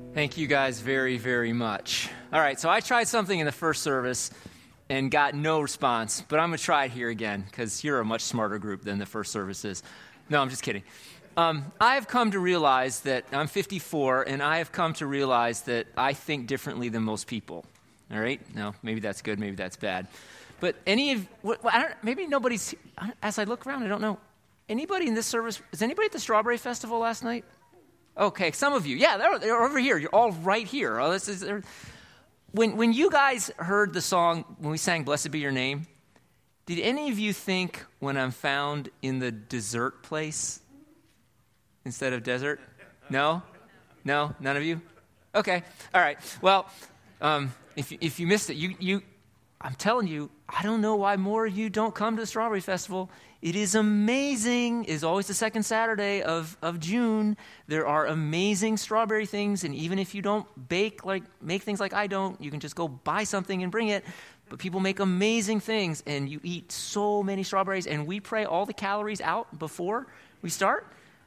Thank you guys very, very much. All right, so I tried something in the first service and got no response, but I'm going to try it here again because you're a much smarter group than the first service is. No, I'm just kidding. I have come to realize that I'm 54, and I have come to realize that I think differently than most people. All right? Now, maybe that's good, maybe that's bad. But maybe nobody's, as I look around, I don't know. Anybody in this service, is anybody at the Strawberry Festival last night? Okay, some of you. Yeah, they're over here. You're all right here. Oh, when you guys heard the song, when we sang Blessed Be Your Name, did any of you think when I'm found in the dessert place instead of desert? No? No? None of you? Okay. All right. Well, if you missed it, I'm telling you, I don't know why more of you don't come to the Strawberry Festival. It is amazing. It's always the second Saturday of June. There are amazing strawberry things, and even if you don't make things like I don't, you can just go buy something and bring it. But people make amazing things, and you eat so many strawberries, and we pray all the calories out before we start.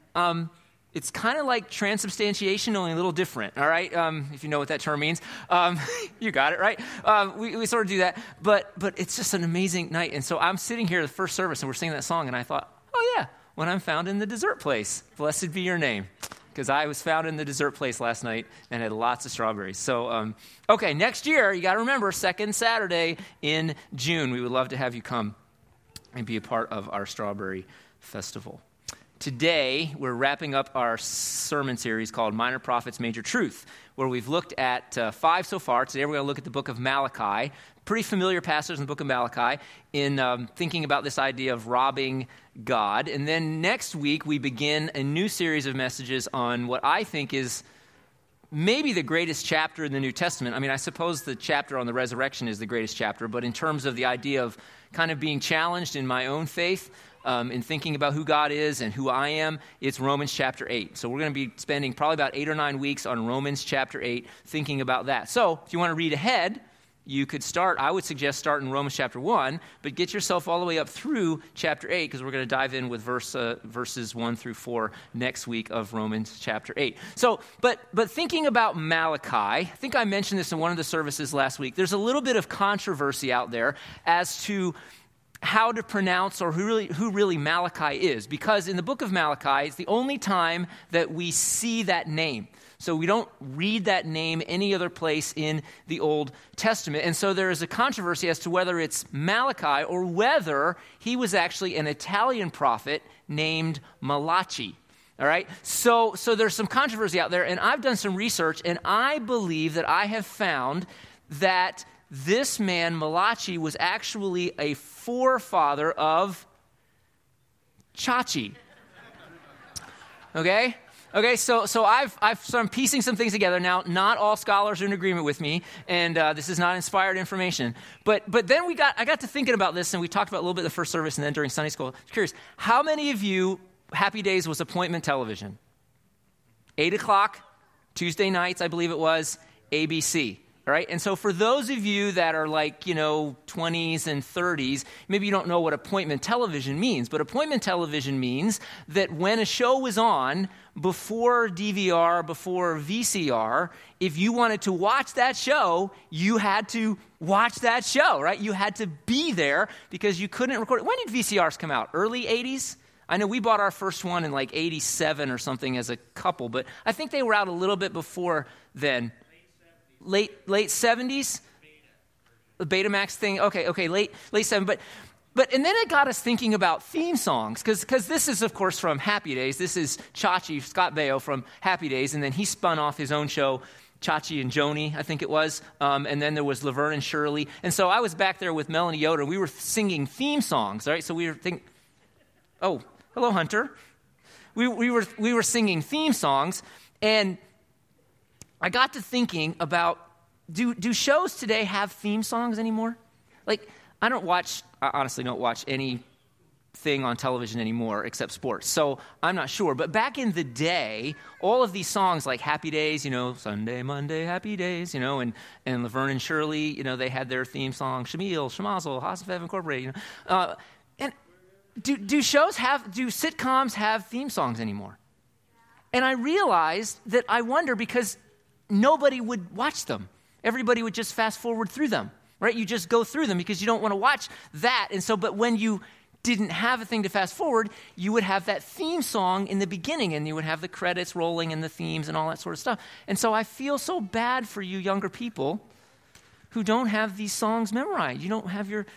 It's kind of like transubstantiation, only a little different, all right? If you know what that term means. You got it, right? We sort of do that, but it's just an amazing night. And so I'm sitting here at the first service, and we're singing that song, and I thought, oh yeah, when I'm found in the dessert place, blessed be your name. Because I was found in the dessert place last night and had lots of strawberries. So, okay, next year, you got to remember, second Saturday in June. We would love to have you come and be a part of our Strawberry Festival. Today, we're wrapping up our sermon series called Minor Prophets, Major Truth, where we've looked at 5 so far. Today, we're going to look at the book of Malachi, pretty familiar passage in the book of Malachi, in thinking about this idea of robbing God. And then next week, we begin a new series of messages on what I think is maybe the greatest chapter in the New Testament. I mean, I suppose the chapter on the resurrection is the greatest chapter, but in terms of the idea of kind of being challenged in my own faith, in thinking about who God is and who I am, it's Romans chapter 8. So we're going to be spending probably about 8 or 9 weeks on Romans chapter 8, thinking about that. So if you want to read ahead, you could I would suggest start in Romans chapter 1, but get yourself all the way up through chapter 8, because we're going to dive in with verses 1 through 4 next week of Romans chapter 8. So, but thinking about Malachi, I think I mentioned this in one of the services last week, there's a little bit of controversy out there as to how to pronounce or who really Malachi is, because in the book of Malachi, it's the only time that we see that name. So we don't read that name any other place in the Old Testament. And so there is a controversy as to whether it's Malachi or whether he was actually an Italian prophet named Malachi. All right? So there's some controversy out there, and I've done some research, and I believe that I have found that this man, Malachi, was actually a forefather of Chachi. Okay, so I'm piecing some things together. Now, not all scholars are in agreement with me, and this is not inspired information. But then I got to thinking about this, and we talked about it a little bit in the first service and then during Sunday school. I was curious, how many of you, Happy Days was appointment television? 8 o'clock, Tuesday nights, I believe it was, ABC. All right, and so for those of you that are like, 20s and 30s, maybe you don't know what appointment television means, but appointment television means that when a show was on, before DVR, before VCR, if you wanted to watch that show, you had to watch that show, right? You had to be there because you couldn't record it. When did VCRs come out? Early 80s? I know we bought our first one in like 87 or something as a couple, but I think they were out a little bit before then. Late 70s? The Betamax thing? Okay, late 70s. But and then it got us thinking about theme songs, because this is, of course, from Happy Days. This is Chachi, Scott Baio from Happy Days, and then he spun off his own show, Chachi and Joni, I think it was, and then there was Laverne and Shirley. And so I was back there with Melanie Yoder, and we were singing theme songs, right? So we were thinking, oh, hello, Hunter. We were singing theme songs, and I got to thinking about, do shows today have theme songs anymore? Like, I honestly don't watch anything on television anymore except sports, so I'm not sure. But back in the day, all of these songs like Happy Days, Sunday, Monday, Happy Days, and Laverne and Shirley, they had their theme song, Shamil, Shemazel, House of Heaven Incorporated, and do sitcoms have theme songs anymore? And I realized that I wonder, because nobody would watch them. Everybody would just fast forward through them, right? You just go through them because you don't want to watch that. And so, but when you didn't have a thing to fast forward, you would have that theme song in the beginning, and you would have the credits rolling and the themes and all that sort of stuff. And so I feel so bad for you younger people who don't have these songs memorized. You don't have your,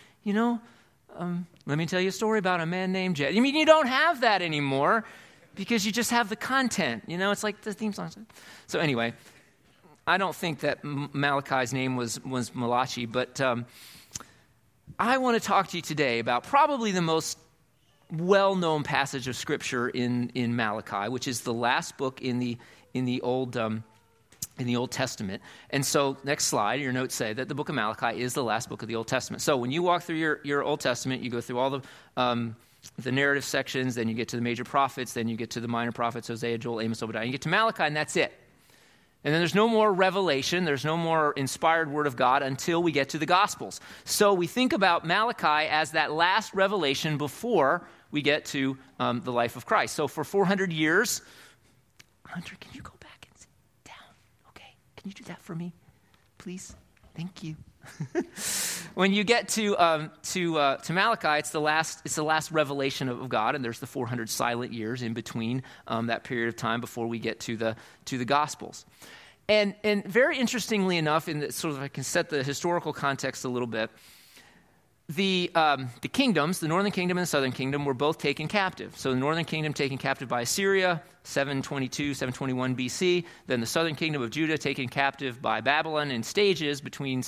let me tell you a story about a man named Jed. I mean, you don't have that anymore because you just have the content. It's like the theme songs. So anyway, I don't think that Malachi's name was Malachi, but I want to talk to you today about probably the most well-known passage of Scripture in Malachi, which is the last book in the Old Testament. And so, next slide, your notes say that the book of Malachi is the last book of the Old Testament. So when you walk through your Old Testament, you go through all the narrative sections, then you get to the major prophets, then you get to the minor prophets, Hosea, Joel, Amos, Obadiah, you get to Malachi, and that's it. And then there's no more revelation, there's no more inspired word of God until we get to the Gospels. So we think about Malachi as that last revelation before we get to the life of Christ. So for 400 years, Hunter, can you go back and sit down? Okay, can you do that for me, please? Thank you. When you get to Malachi, it's the last revelation of God, and there's the 400 silent years in between that period of time before we get to the Gospels. And very interestingly enough, I can set the historical context a little bit. The kingdoms, the northern kingdom and the southern kingdom, were both taken captive. So the northern kingdom taken captive by Assyria, 722, 721 BC. Then the southern kingdom of Judah taken captive by Babylon in stages between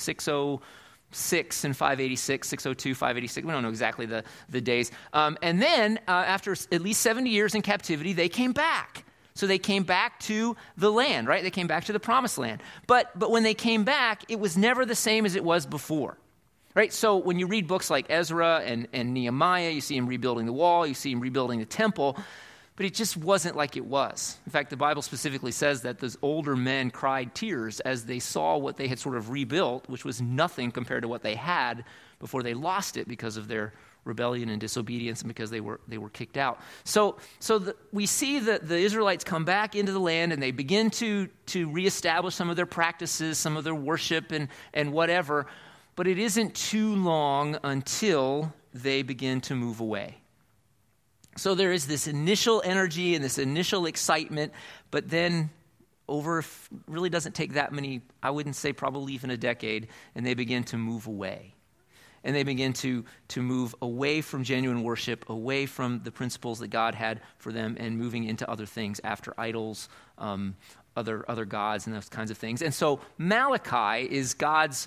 606 and 586, 602, 586. We don't know exactly the days. And then after at least 70 years in captivity, they came back. So they came back to the land, right? They came back to the promised land. But when they came back, it was never the same as it was before. Right? So when you read books like Ezra and Nehemiah, you see him rebuilding the wall, you see him rebuilding the temple, but it just wasn't like it was. In fact, the Bible specifically says that those older men cried tears as they saw what they had sort of rebuilt, which was nothing compared to what they had before they lost it because of their rebellion and disobedience and because they were kicked out. So we see that the Israelites come back into the land and they begin to reestablish some of their practices, some of their worship and whatever. But it isn't too long until they begin to move away. So there is this initial energy and this initial excitement, but then really doesn't take that many, I wouldn't say probably even a decade, and they begin to move away. And they begin to move away from genuine worship, away from the principles that God had for them, and moving into other things after idols, other gods and those kinds of things. And so Malachi is God's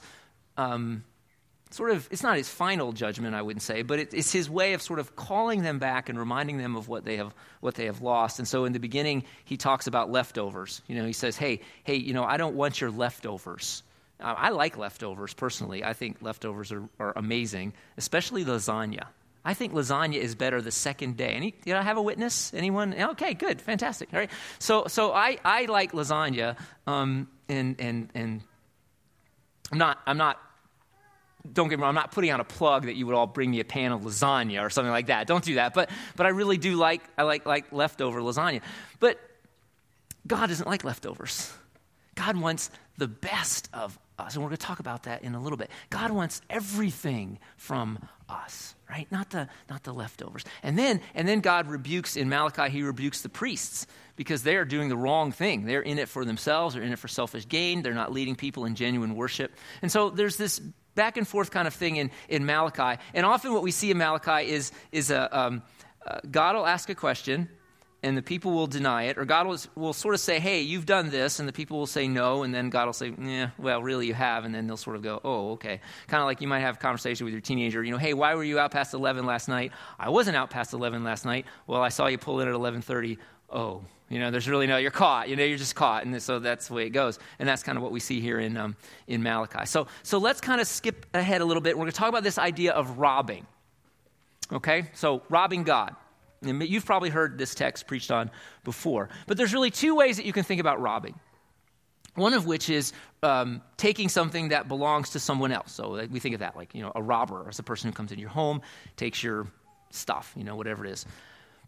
it's not his final judgment, I wouldn't say, but it's his way of sort of calling them back and reminding them of what they have lost. And so in the beginning, he talks about leftovers. He says, hey, I don't want your leftovers. I like leftovers personally. I think leftovers are amazing, especially lasagna. I think lasagna is better the second day. Did I have a witness? Anyone? Okay, good, fantastic. All right. So I like lasagna, and I'm not. Don't get me wrong, I'm not putting out a plug that you would all bring me a pan of lasagna or something like that. Don't do that. But I really do like leftover lasagna. But God doesn't like leftovers. God wants the best of us. And we're going to talk about that in a little bit. God wants everything from us, right? Not the leftovers. And then God rebukes, in Malachi, he rebukes the priests because they are doing the wrong thing. They're in it for themselves. They're in it for selfish gain. They're not leading people in genuine worship. And so there's this back and forth kind of thing in Malachi. And often what we see in Malachi is God will ask a question, and the people will deny it, or God will sort of say, hey, you've done this, and the people will say no, and then God will say, yeah, well, really you have, and then they'll sort of go, oh, okay. Kind of like you might have a conversation with your teenager, hey, why were you out past 11 last night? I wasn't out past 11 last night. Well, I saw you pull in at 11:30. Oh, there's really no, you're caught. You're just caught, and so that's the way it goes. And that's kind of what we see here in Malachi. So let's kind of skip ahead a little bit. We're going to talk about this idea of robbing. Okay, so robbing God. And you've probably heard this text preached on before. But there's really two ways that you can think about robbing. One of which is taking something that belongs to someone else. So we think of that like, a robber as a person who comes into your home, takes your stuff, whatever it is.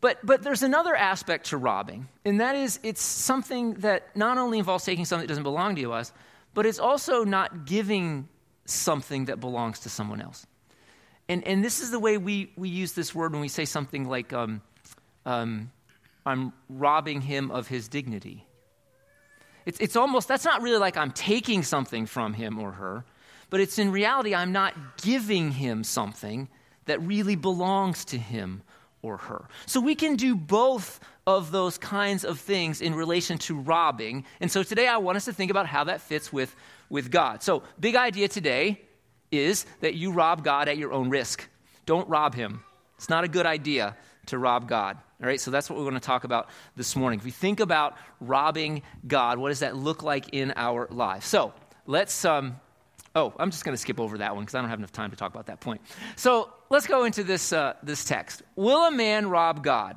But there's another aspect to robbing, and that is it's something that not only involves taking something that doesn't belong to us, but it's also not giving something that belongs to someone else. And this is the way we use this word when we say something like, I'm robbing him of his dignity. It's almost, that's not really like I'm taking something from him or her, but it's in reality I'm not giving him something that really belongs to him or her. So we can do both of those kinds of things in relation to robbing. And so today I want us to think about how that fits with God. So big idea today is that you rob God at your own risk. Don't rob him. It's not a good idea to rob God. All right, so that's what we're going to talk about this morning. If we think about robbing God, what does that look like in our lives? So let's, I'm just going to skip over that one because I don't have enough time to talk about that point. So let's go into this text. Will a man rob God?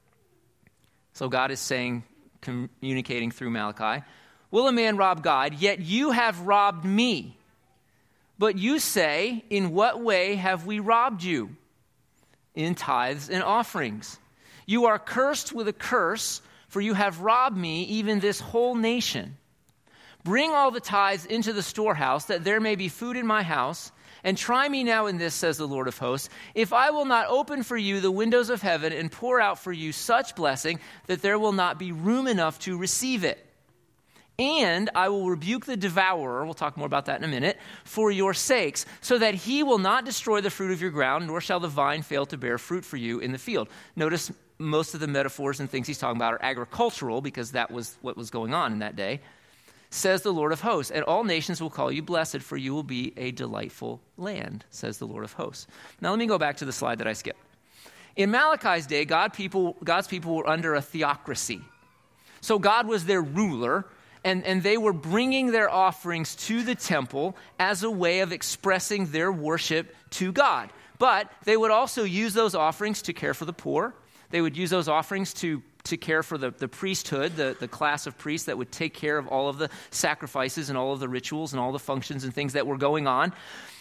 So God is saying, communicating through Malachi, will a man rob God? Yet you have robbed me. But you say, in what way have we robbed you? In tithes and offerings. You are cursed with a curse, for you have robbed me, even this whole nation. Bring all the tithes into the storehouse, that there may be food in my house. And try me now in this, says the Lord of hosts, if I will not open for you the windows of heaven and pour out for you such blessing that there will not be room enough to receive it. And I will rebuke the devourer, we'll talk more about that in a minute, for your sakes, so that he will not destroy the fruit of your ground, nor shall the vine fail to bear fruit for you in the field. Notice most of the metaphors and things he's talking about are agricultural, because that was what was going on in that day. Says the Lord of hosts, and all nations will call you blessed, for you will be a delightful land, says the Lord of hosts. Now let me go back to the slide that I skipped. In Malachi's day, God's people were under a theocracy. So God was their ruler, and they were bringing their offerings to the temple as a way of expressing their worship to God. But they would also use those offerings to care for the poor. They would use those offerings to care for the priesthood, the class of priests that would take care of all of the sacrifices and all of the rituals and all the functions and things that were going on.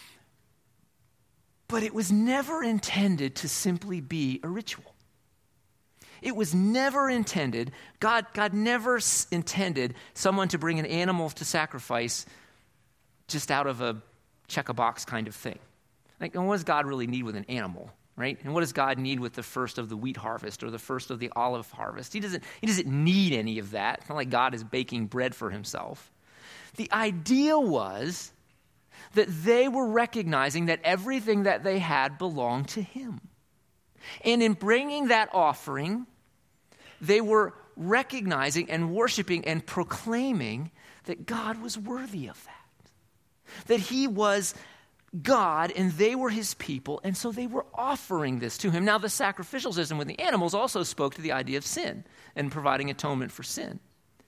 But it was never intended to simply be a ritual. It was never intended, God never intended someone to bring an animal to sacrifice just out of a check-a-box kind of thing. Like, and what does God really need with an animal, right? And what does God need with the first of the wheat harvest or the first of the olive harvest? He doesn't need any of that. It's not like God is baking bread for himself. The idea was that they were recognizing that everything that they had belonged to him. And in bringing that offering, they were recognizing and worshiping and proclaiming that God was worthy of that. That he was God and they were his people, and so they were offering this to him. Now, the sacrificial system with the animals also spoke to the idea of sin and providing atonement for sin.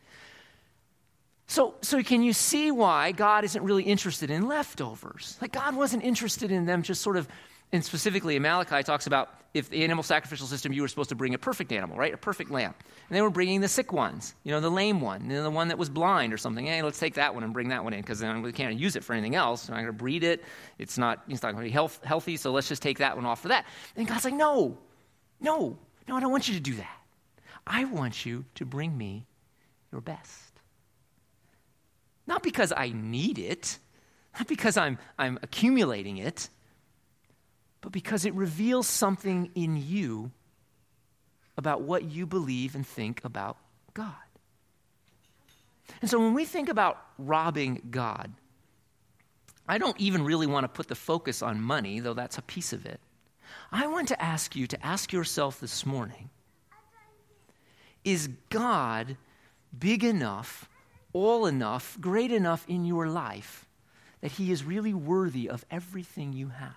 So can you see why God isn't really interested in leftovers? Like, God wasn't interested in them just sort of, and specifically in Malachi talks about if the animal sacrificial system, you were supposed to bring a perfect animal, right? A perfect lamb. And they were bringing the sick ones, the lame one, the one that was blind or something. Hey, let's take that one and bring that one in because then we can't use it for anything else. I'm not going to breed it. It's not going to be healthy, so let's just take that one off for that. And God's like, no, I don't want you to do that. I want you to bring me your best. Not because I need it, not because I'm accumulating it, but because it reveals something in you about what you believe and think about God. And so when we think about robbing God, I don't even really want to put the focus on money, though that's a piece of it. I want to ask you to ask yourself this morning, is God big enough, all enough, great enough in your life that he is really worthy of everything you have?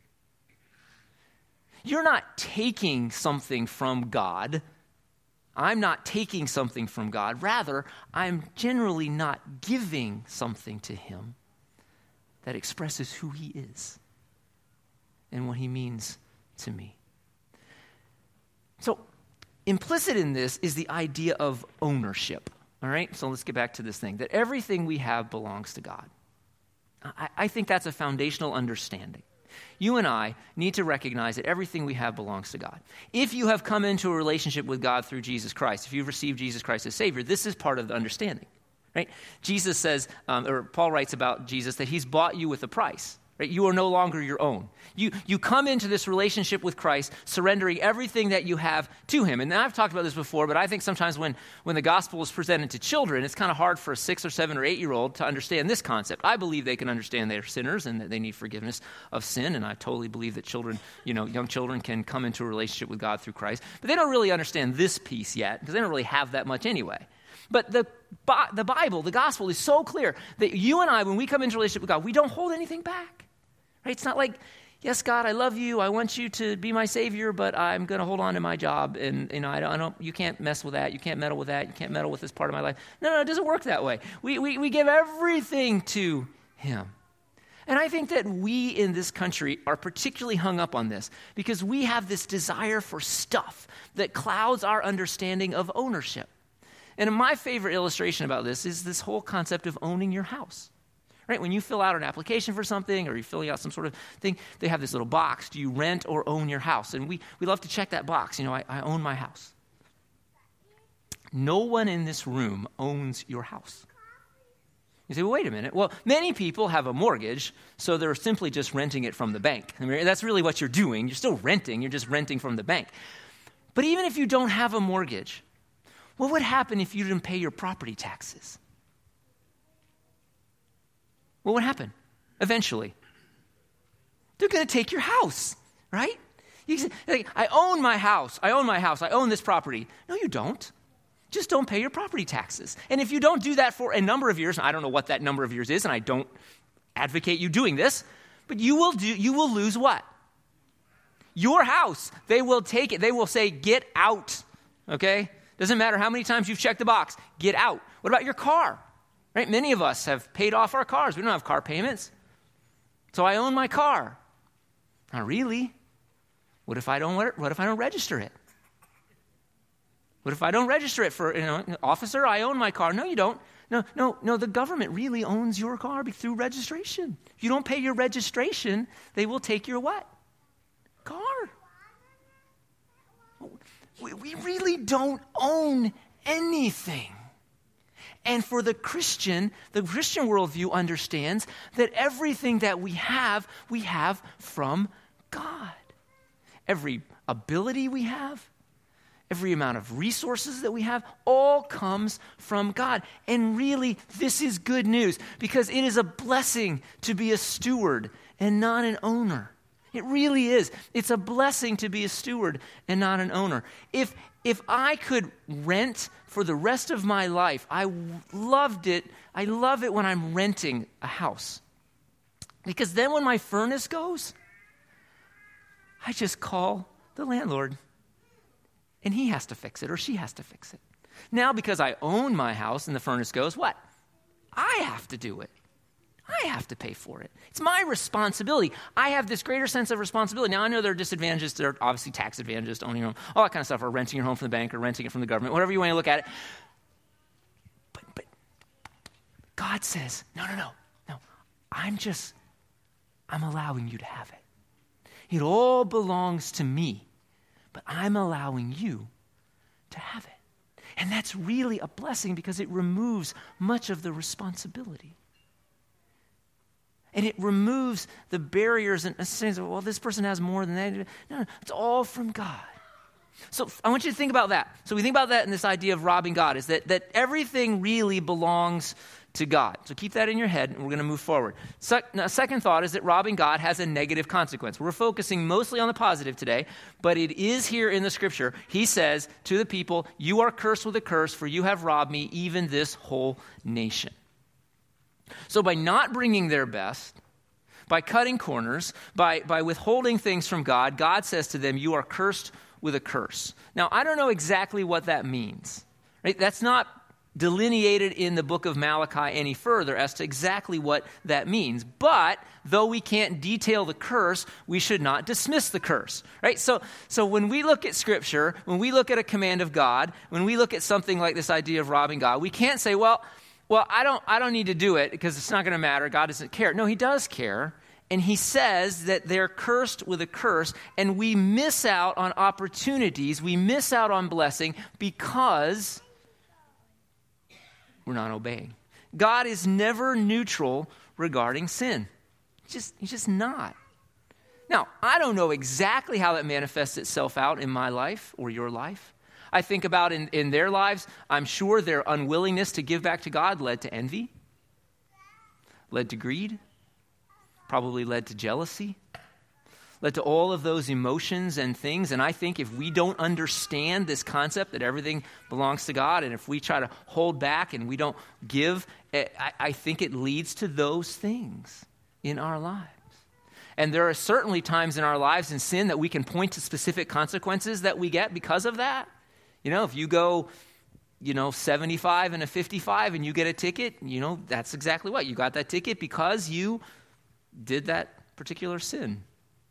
You're not taking something from God. I'm not taking something from God. Rather, I'm generally not giving something to him that expresses who he is and what he means to me. So, implicit in this is the idea of ownership. All right? So let's get back to this thing, that everything we have belongs to God. I think that's a foundational understanding. You and I need to recognize that everything we have belongs to God. If you have come into a relationship with God through Jesus Christ, if you've received Jesus Christ as Savior, this is part of the understanding, right? Jesus says, or Paul writes about Jesus, that he's bought you with a price. Right? You are no longer your own. You come into this relationship with Christ, surrendering everything that you have to him. And I've talked about this before, but I think sometimes when the gospel is presented to children, it's kind of hard for a 6 or 7 or 8-year-old to understand this concept. I believe they can understand they're sinners and that they need forgiveness of sin, and I totally believe that children, young children can come into a relationship with God through Christ. But they don't really understand this piece yet, because they don't really have that much anyway. But the Bible, the gospel, is so clear that you and I, when we come into a relationship with God, we don't hold anything back. Right? It's not like, yes, God, I love you. I want you to be my Savior, but I'm going to hold on to my job. And, I don't, you can't mess with that. You can't meddle with that. You can't meddle with this part of my life. No, it doesn't work that way. We give everything to him. And I think that we in this country are particularly hung up on this because we have this desire for stuff that clouds our understanding of ownership. And my favorite illustration about this is this whole concept of owning your house. Right? When you fill out an application for something or you're filling out some sort of thing, they have this little box. Do you rent or own your house? And we love to check that box. I own my house. No one in this room owns your house. You say, well, wait a minute. Well, many people have a mortgage, so they're simply just renting it from the bank. I mean, that's really what you're doing. You're still renting. You're just renting from the bank. But even if you don't have a mortgage, what would happen if you didn't pay your property taxes? What would happen? Eventually, they're going to take your house, right? You say, I own my house. I own this property. No, you don't. Just don't pay your property taxes. And if you don't do that for a number of years, and I don't know what that number of years is, and I don't advocate you doing this, but you will lose what? Your house. They will take it. They will say, get out, okay? Doesn't matter how many times you've checked the box. Get out. What about your car? Right? Many of us have paid off our cars. We don't have car payments. So I own my car. Not really. What if I don't register it? What if I don't register it for, officer, I own my car. No, you don't. No, the government really owns your car through registration. If you don't pay your registration, they will take your what? Car. We really don't own anything. And for the Christian worldview understands that everything that we have from God. Every ability we have, every amount of resources that we have, all comes from God. And really, this is good news because it is a blessing to be a steward and not an owner. It really is. It's a blessing to be a steward and not an owner. If I could rent for the rest of my life, I loved it. I love it when I'm renting a house. Because then when my furnace goes, I just call the landlord and he has to fix it or she has to fix it. Now because I own my house and the furnace goes, what? I have to do it. I have to pay for it. It's my responsibility. I have this greater sense of responsibility. Now, I know there are disadvantages. There are obviously tax advantages to owning your home, all that kind of stuff, or renting your home from the bank or renting it from the government, whatever you want to look at it. But God says, no. I'm allowing you to have it. It all belongs to me, but I'm allowing you to have it. And that's really a blessing because it removes much of the responsibility. And it removes the barriers and saying, well, this person has more than that. No, it's all from God. So I want you to think about that. So we think about that in this idea of robbing God, is that everything really belongs to God. So keep that in your head, and we're going to move forward. Now, second thought is that robbing God has a negative consequence. We're focusing mostly on the positive today, but it is here in the scripture. He says to the people, you are cursed with a curse, for you have robbed me, even this whole nation. So by not bringing their best, by cutting corners, by withholding things from God, God says to them, you are cursed with a curse. Now, I don't know exactly what that means. Right? That's not delineated in the book of Malachi any further as to exactly what that means. But though we can't detail the curse, we should not dismiss the curse. Right? So when we look at Scripture, when we look at a command of God, when we look at something like this idea of robbing God, we can't say, well, I don't need to do it because it's not going to matter. God doesn't care. No, he does care. And he says that they're cursed with a curse, and we miss out on opportunities, we miss out on blessing because we're not obeying. God is never neutral regarding sin. He's just not. Now, I don't know exactly how that manifests itself out in my life or your life. I think about in their lives, I'm sure their unwillingness to give back to God led to envy, led to greed, probably led to jealousy, led to all of those emotions and things. And I think if we don't understand this concept that everything belongs to God, and if we try to hold back and we don't give, I think it leads to those things in our lives. And there are certainly times in our lives in sin that we can point to specific consequences that we get because of that. If you go, 75 and a 55 and you get a ticket, that's exactly what. You got that ticket because you did that particular sin.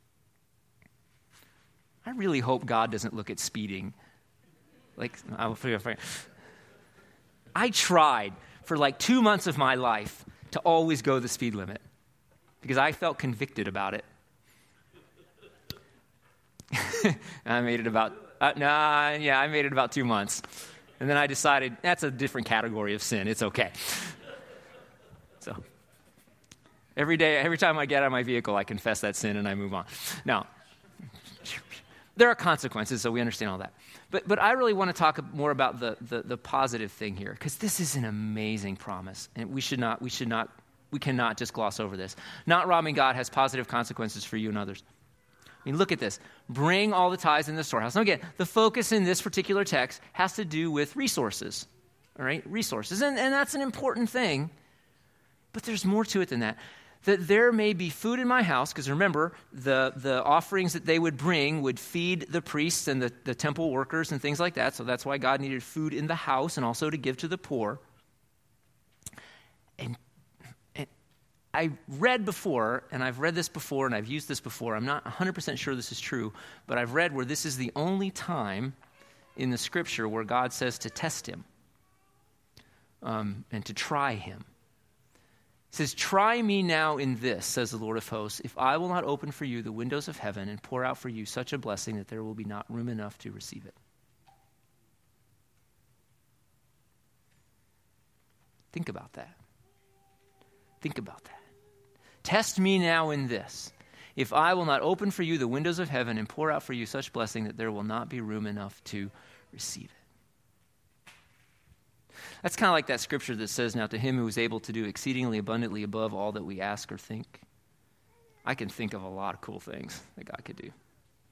I really hope God doesn't look at speeding. I tried for 2 months of my life to always go the speed limit because I felt convicted about it. I made it about 2 months. And then I decided that's a different category of sin. It's okay. So every time I get out of my vehicle, I confess that sin and I move on. Now, there are consequences, so we understand all that. But I really want to talk more about the positive thing here, because this is an amazing promise, and we cannot just gloss over this. Not robbing God has positive consequences for you and others. Look at this. Bring all the tithes in the storehouse. Now again, the focus in this particular text has to do with resources. All right? Resources. And that's an important thing. But there's more to it than that. That there may be food in my house, because remember, the offerings that they would bring would feed the priests and the temple workers and things like that. So that's why God needed food in the house and also to give to the poor. And I read before, and I've read this before, and I've used this before. I'm not 100% sure this is true, but I've read where this is the only time in the Scripture where God says to test him and to try him. He says, "Try me now in this, says the Lord of hosts, if I will not open for you the windows of heaven and pour out for you such a blessing that there will be not room enough to receive it." Think about that. Think about that. Test me now in this, if I will not open for you the windows of heaven and pour out for you such blessing that there will not be room enough to receive it. That's kind of like that scripture that says, "Now to him who is able to do exceedingly abundantly above all that we ask or think." I can think of a lot of cool things that God could do.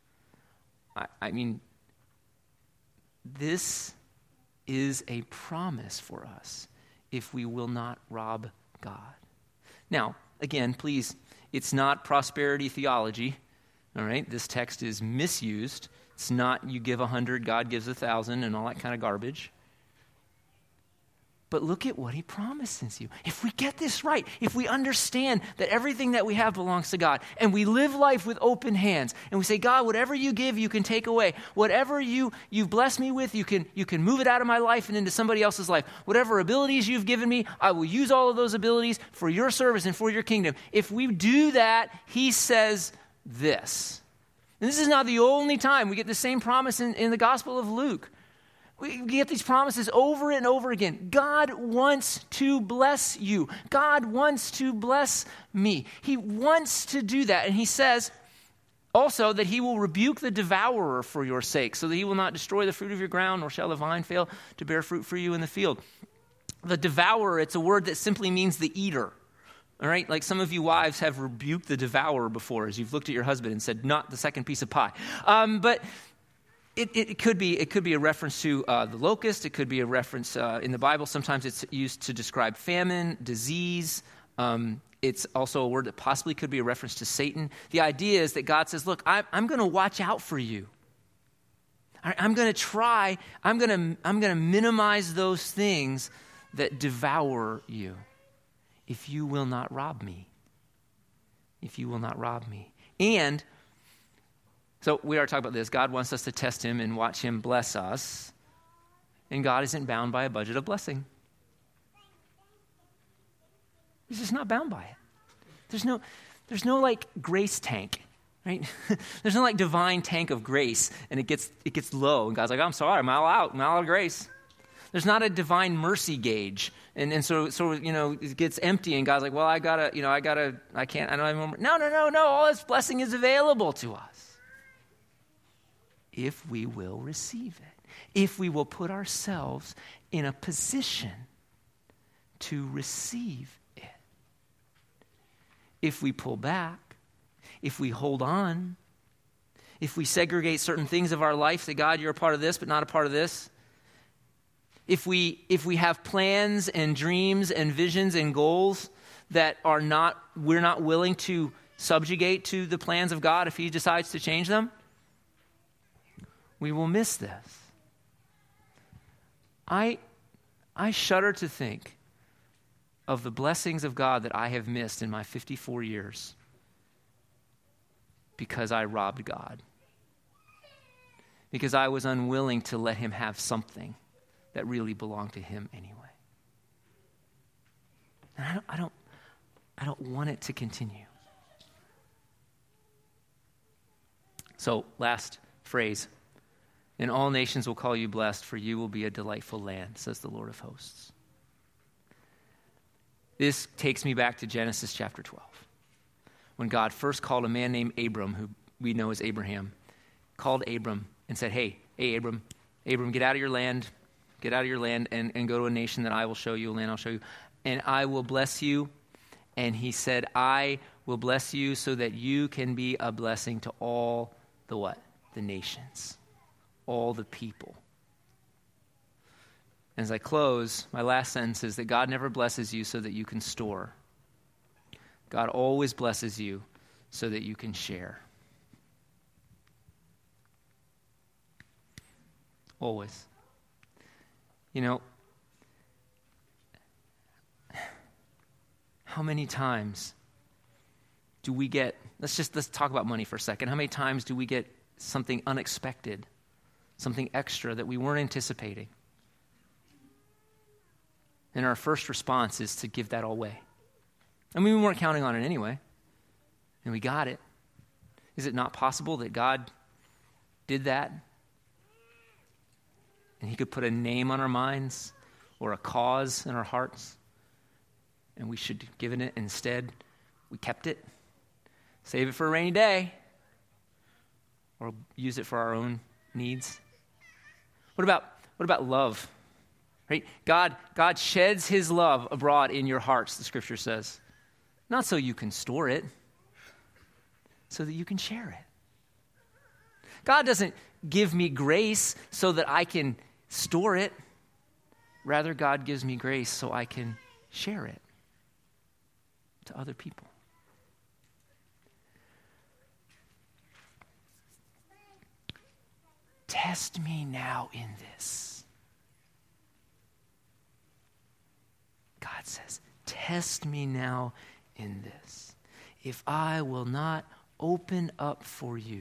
This is a promise for us if we will not rob God. Now, again, please, it's not prosperity theology, all right? This text is misused. It's not you give 100, God gives 1,000, and all that kind of garbage. But look at what he promises you. If we get this right, if we understand that everything that we have belongs to God, and we live life with open hands, and we say, "God, whatever you give, you can take away. Whatever you've blessed me with, you can move it out of my life and into somebody else's life. Whatever abilities you've given me, I will use all of those abilities for your service and for your kingdom." If we do that, he says this. And this is not the only time we get the same promise in the Gospel of Luke. We get these promises over and over again. God wants to bless you. God wants to bless me. He wants to do that. And he says also that he will rebuke the devourer for your sake, so that he will not destroy the fruit of your ground, nor shall the vine fail to bear fruit for you in the field. The devourer, it's a word that simply means the eater. All right? Like some of you wives have rebuked the devourer before as you've looked at your husband and said, "Not the second piece of pie." But It could be a reference to the locust. It could be a reference in the Bible. Sometimes it's used to describe famine, disease. It's also a word that possibly could be a reference to Satan. The idea is that God says, "Look, I'm going to watch out for you. I'm going to try. I'm going to minimize those things that devour you, if you will not rob me. If you will not rob me." And so we are talking about this. God wants us to test him and watch him bless us. And God isn't bound by a budget of blessing. He's just not bound by it. there's no like grace tank, right? There's no like divine tank of grace, and it gets low, and God's like, I'm sorry, I'm out of grace. There's not a divine mercy gauge, and so it gets empty, and God's like, well, I don't have no, all this blessing is available to us if we will receive it, if we will put ourselves in a position to receive it. If we pull back, if we hold on, if we segregate certain things of our life, say, God, you're a part of this, but not a part of this. If we have plans and dreams and visions and goals that we're not willing to subjugate to the plans of God if he decides to change them, we will miss this. I shudder to think of the blessings of God that I have missed in my 54 years because I robbed God. Because I was unwilling to let him have something that really belonged to him anyway. And I don't want it to continue. So, last phrase. And all nations will call you blessed, for you will be a delightful land, says the Lord of hosts. This takes me back to Genesis chapter 12. When God first called a man named Abram, who we know as Abraham, called Abram and said, hey, Abram, get out of your land and go to a nation that I will show you, a land I'll show you, and I will bless you. And he said, I will bless you so that you can be a blessing to all the what? The nations, all the people. As I close, my last sentence is that God never blesses you so that you can store. God always blesses you so that you can share. Always. How many times do we get, let's talk about money for a second. How many times do we get something unexpected, something extra that we weren't anticipating? And our first response is to give that all away. I mean, we weren't counting on it anyway, and we got it. Is it not possible that God did that? And he could put a name on our minds or a cause in our hearts, and we should have given it. Instead, we kept it, save it for a rainy day, or use it for our own needs. What about love? Right? God sheds his love abroad in your hearts, the scripture says. Not so you can store it, so that you can share it. God doesn't give me grace so that I can store it. Rather, God gives me grace so I can share it to other people. Test me now in this. God says, test me now in this. If I will not open up for you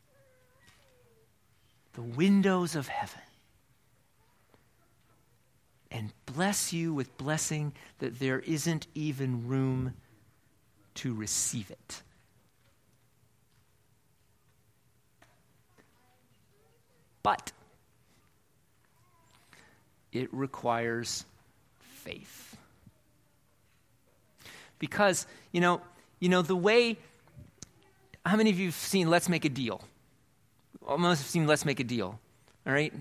the windows of heaven and bless you with blessing that there isn't even room to receive it. But it requires faith. Because, the way, how many of you have seen Let's Make a Deal? Almost have seen Let's Make a Deal, all right?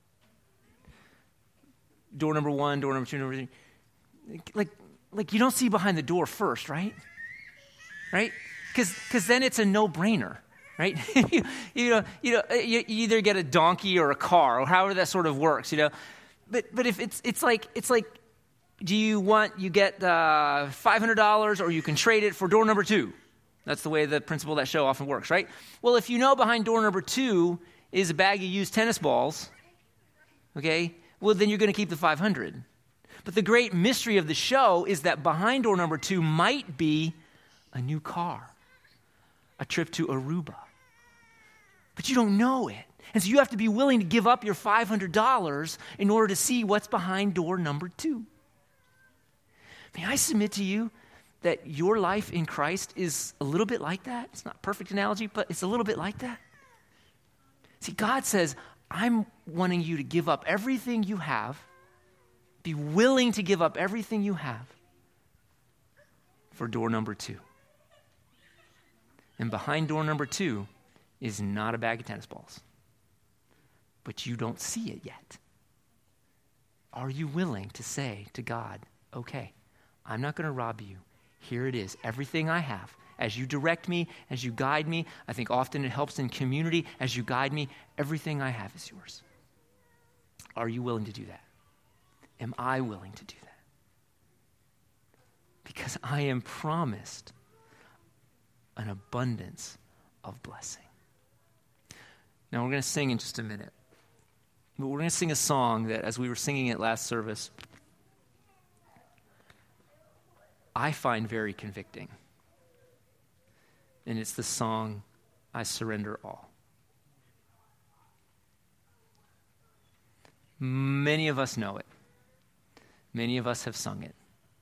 Door number 1, door number 2, number 3. Like you don't see behind the door first, right? Right? Because then it's a no-brainer, right? you either get a donkey or a car, or however that sort of works, But if it's like do you get $500 or you can trade it for door number 2? That's the way the principle of that show often works, right? Well, if you know behind door number 2 is a bag of used tennis balls, okay, well, then you're going to keep the 500. But the great mystery of the show is that behind door number 2 might be a new car, a trip to Aruba. But you don't know it. And so you have to be willing to give up your $500 in order to see what's behind door number 2. May I submit to you that your life in Christ is a little bit like that? It's not a perfect analogy, but it's a little bit like that. See, God says, I'm wanting you to give up everything you have, be willing to give up everything you have for door number 2. And behind door number 2 is not a bag of tennis balls. But you don't see it yet. Are you willing to say to God, okay, I'm not going to rob you. Here it is, everything I have. As you direct me, as you guide me, I think often it helps in community. As you guide me, everything I have is yours. Are you willing to do that? Am I willing to do that? Because I am promised an abundance of blessing. Now we're going to sing in just a minute. But we're going to sing a song that, as we were singing it last service, I find very convicting. And it's the song, I Surrender All. Many of us know it. Many of us have sung it.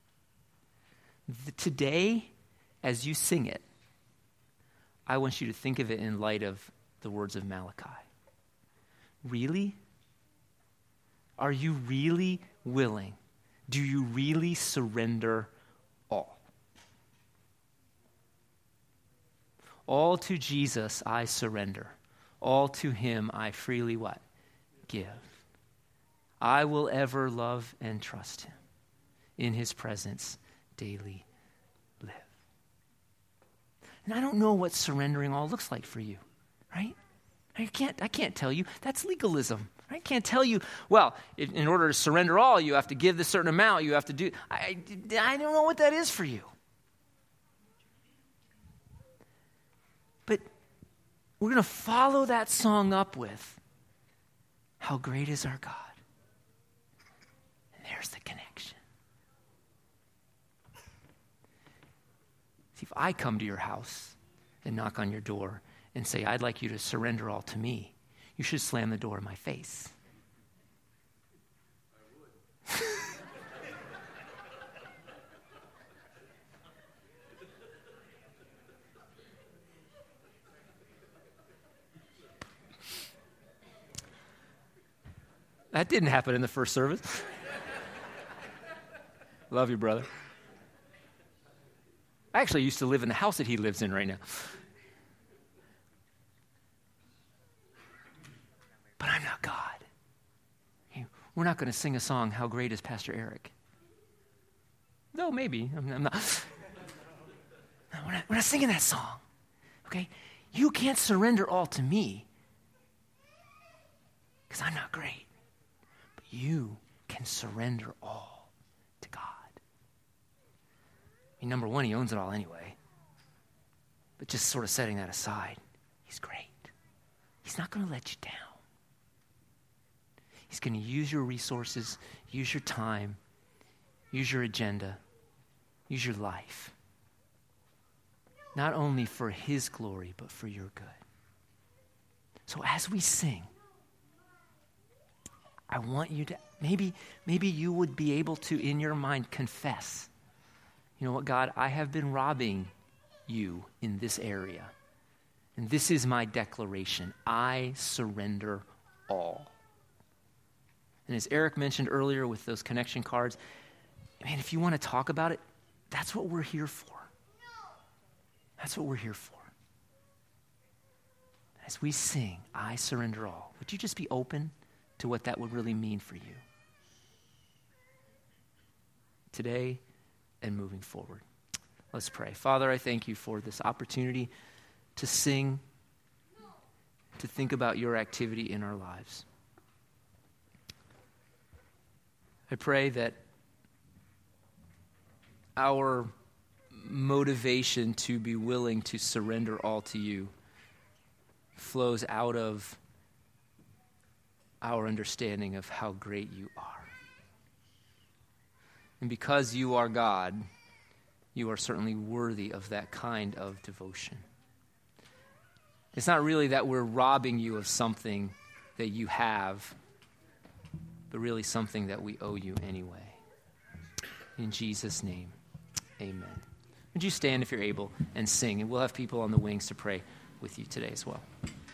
Today, as you sing it, I want you to think of it in light of the words of Malachi. Really? Are you really willing? Do you really surrender all? All to Jesus I surrender. All to him I freely what? Give. I will ever love and trust him. In his presence daily live. And I don't know what surrendering all looks like for you, right? I can't tell you. That's legalism. I can't tell you, well, in order to surrender all, you have to give this certain amount. You have to do. I don't know what that is for you. But we're going to follow that song up with, how great is our God. And there's the connection. See, if I come to your house and knock on your door and say, I'd like you to surrender all to me, you should slam the door in my face. I would. That didn't happen in the first service. Love you, brother. I actually used to live in the house that he lives in right now. But I'm not God. We're not going to sing a song, How Great is Pastor Eric? No, maybe. I'm not. No, we're not singing that song. Okay? You can't surrender all to me because I'm not great. But you can surrender all to God. I mean, number one, he owns it all anyway. But just sort of setting that aside, he's great. He's not going to let you down. He's going to use your resources, use your time, use your agenda, use your life. Not only for his glory, but for your good. So as we sing, I want you to, maybe you would be able to, in your mind, confess, you know what, God, I have been robbing you in this area. And this is my declaration. I surrender all. And as Eric mentioned earlier with those connection cards, man, if you want to talk about it, that's what we're here for. That's what we're here for. As we sing, I surrender all, would you just be open to what that would really mean for you today and moving forward? Let's pray. Father, I thank you for this opportunity to sing, to think about your activity in our lives. I pray that our motivation to be willing to surrender all to you flows out of our understanding of how great you are. And because you are God, you are certainly worthy of that kind of devotion. It's not really that we're robbing you of something that you have, but really something that we owe you anyway. In Jesus' name, amen. would you stand if you're able and sing? And we'll have people on the wings to pray with you today as well.